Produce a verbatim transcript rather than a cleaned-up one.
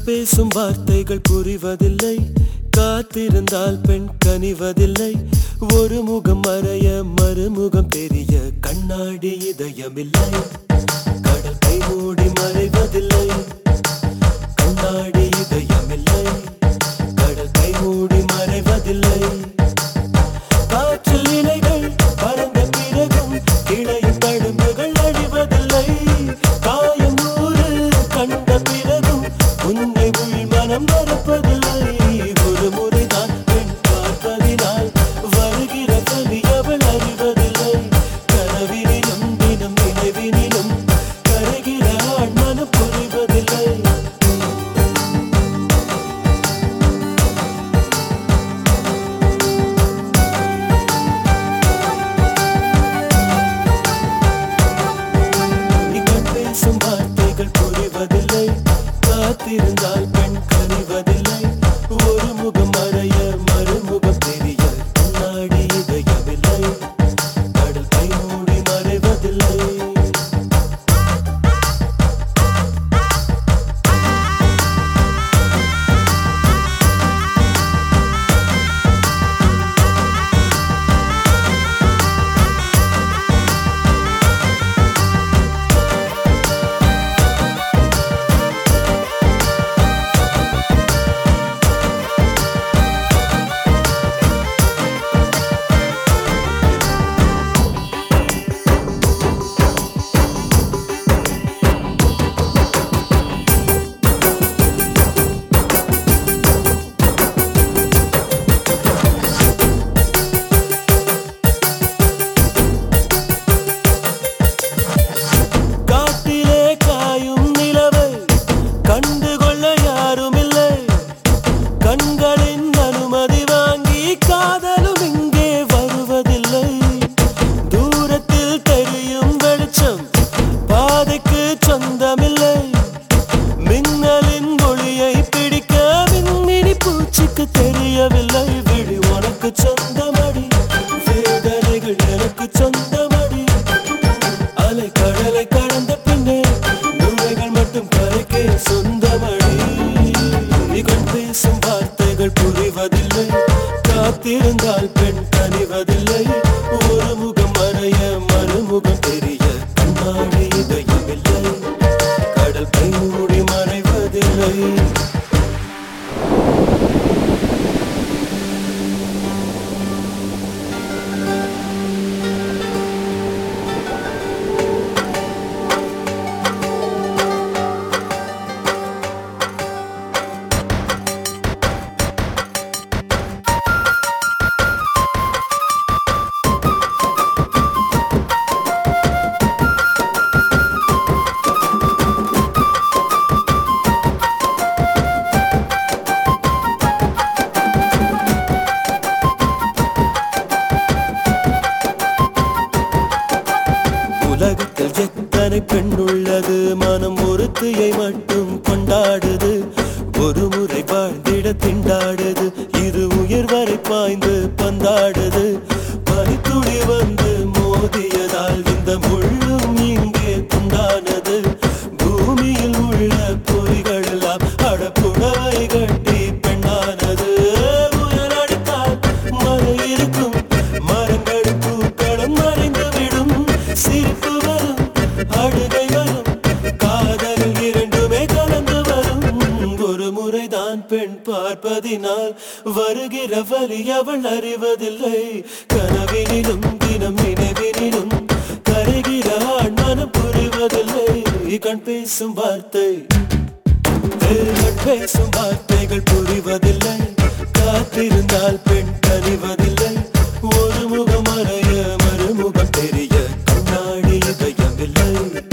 பேசும் வார்த்தைகள் புரிவதில்லை, காத்திருந்தால் பெண் கனிவதில்லை. ஒரு முகம் மறைய மறுமுகம் தெரிய கண்ணாடி இதயமில்லை. கடல் கை மூடி மறைவதில்லை, கண்ணாடி இதயமில்லை. கடல் கை மூடி மறைவதில்லை. காற்றில் இலைகள் பறந்த பிறகும் இளையும் தழும்புகள் அழிவதில்லை. காயம் நூறு கண்ட பிறகும் உன்னை உள் மனம் மறப்பதில்லை. ஒரு முறைதான் பெண் பார்ப்பதினால் வருகிற வலி அவள் அறிவதில்லை. கனவினிலும் தினம் நினைவினிலும் கரைகிற ஆண் மனம் புரிவதில்லை. பேசும் வார்த்தைகள் புரிவதில்லை, காத்திருந்தால் பெண் கனிவதில்லை. ஒரு முகம் மறைய மறுமுகம் தெரிய கண்ணாடி இதயமில்லை. கடல் கை மூடி மறைவதில்லை. கண்களின் அனுமதி வாங்கி காதலும் இங்கே வருவதில்லை. தூரத்தில் தெரியும் வெளிச்சம் பாதைக்கு சொந்தமில்லை. மின்னலின் ஒளியை பிடிக்க மின்மினி பூச்சிக்கு தெரியவில்லை. விழி உனக்கு சொந்தமடி, வேதனைகள் எனக்கு சொந்தமடி. அலை கடலை கடந்த பின்னே நுரைகள் மட்டும் கரைக்கே சொந்தமடி. கண் பேசும் வார்த்தைகள் புரிவதில்லை, காத்திருந்தால் பெண் கனிவதில்லை. ஒரு முகம் மறைய மறுமுகம் தெரிய கண்ணாடி இதயமில்லை. கடல் கை மூடி மறைவதில்லை. உலகத்தில் எத்தனை பெண் உள்ளது, மனம் ஒருத்தியை மட்டும் கொண்டாடுது. ஒரு முறை வாழ்ந்திட திண்டாடுது, இது உயிர் வரை பாய்ந்து பந்தாடுது. பனித்துளி வந்து மோதியதால் இந்த முள்ளும் இங்கே துண்டானது. பூமியில் உள்ள பொறிகள் எல்லாம் அடப்புடவை கட்டி பெண்ணானது. புயல் அடித்தால் மழை இருக்கும், மரங்கள் பூக்களும் மறைந்துவிடும். சிரிப்பு வரும், அழுகை வரும், காதல் இரண்டுமே கலந்து வரும். ஒரு முறைதான் பெண் பார்ப்பதினால் வருகிற வலி அவள் அறிவதில்லை. கனவினிலும் தினம் நினைவினிலும் கரைகிற ஆண் மனம் புரிவதில்லை. கண் பேசும் வார்த்தை கண் பேசும் வார்த்தைகள் புரிவதில்லை, காத்திருந்தால் பெண் கனிவதில்லை. ஒரு முகம் மறைய மறுமுகம் தெரிய கண்ணாடி இதயமில்லை.